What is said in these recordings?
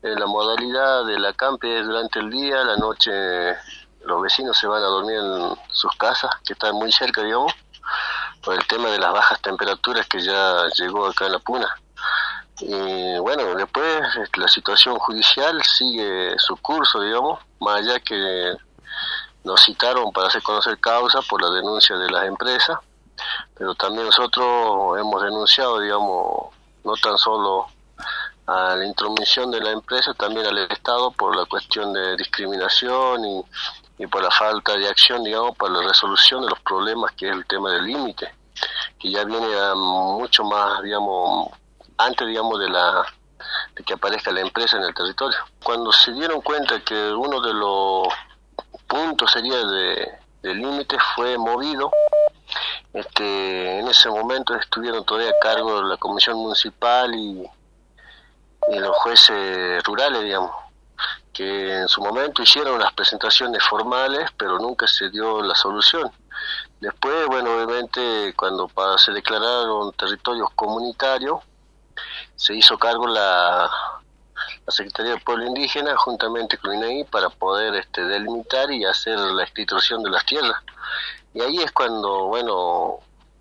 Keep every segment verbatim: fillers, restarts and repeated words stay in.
eh, la modalidad del acampe es durante el día, la noche los vecinos se van a dormir en sus casas, que están muy cerca, digamos, por el tema de las bajas temperaturas que ya llegó acá en La Puna. Y bueno, después la situación judicial sigue su curso, digamos, más allá que nos citaron para hacer conocer causa por la denuncia de las empresas, pero también nosotros hemos denunciado, digamos, no tan solo a la intromisión de la empresa, también al Estado por la cuestión de discriminación y, y por la falta de acción, digamos, para la resolución de los problemas, que es el tema del límite, que ya viene a mucho más, digamos, antes, digamos, de la de que aparezca la empresa en el territorio. Cuando se dieron cuenta que uno de los puntos sería de, de límite fue movido, este, en ese momento estuvieron todavía a cargo de la comisión municipal y, y los jueces rurales, digamos, que en su momento hicieron las presentaciones formales, pero nunca se dio la solución. Después, bueno, obviamente, cuando para, se declararon territorios comunitarios, se hizo cargo la, la Secretaría del Pueblo Indígena juntamente con I N A I para poder este, delimitar y hacer la institución de las tierras. Y ahí es cuando, bueno,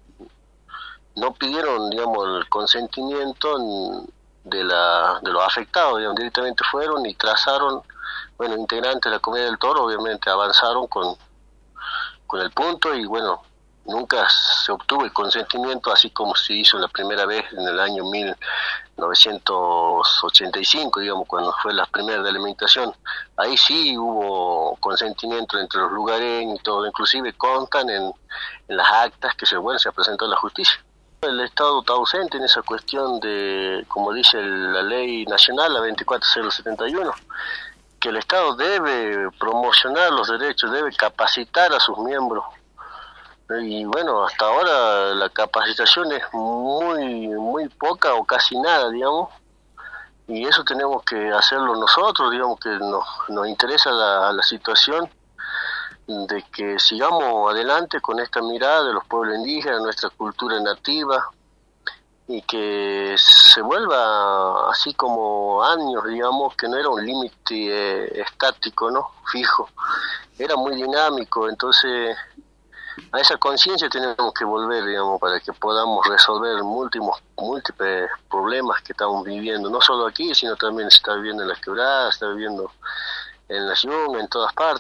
no pidieron, digamos, el consentimiento de la de los afectados, digamos, directamente fueron y trazaron, bueno, integrantes de la Comunidad del Toro, obviamente avanzaron con, con el punto y, bueno, nunca se obtuvo el consentimiento, así como se hizo la primera vez en el año mil novecientos ochenta y cinco, digamos, cuando fue la primera delimitación. Ahí sí hubo consentimiento entre los lugareños y todo, inclusive constan en, en las actas que se, bueno, se presentó a la justicia. El Estado está ausente en esa cuestión de, como dice la ley nacional, la veinticuatro mil setenta y uno, que el Estado debe promocionar los derechos, debe capacitar a sus miembros. Y bueno, hasta ahora la capacitación es muy muy poca o casi nada, digamos, y eso tenemos que hacerlo nosotros, digamos, que nos, nos interesa la, la situación de que sigamos adelante con esta mirada de los pueblos indígenas, nuestra cultura nativa, y que se vuelva así como años, digamos, que no era un límite eh, estático, ¿no? Fijo, era muy dinámico, entonces a esa conciencia tenemos que volver, digamos, para que podamos resolver múltiples, múltiples problemas que estamos viviendo, no solo aquí, sino también se está viviendo en las quebradas, se está viviendo en la Yunga, en todas partes.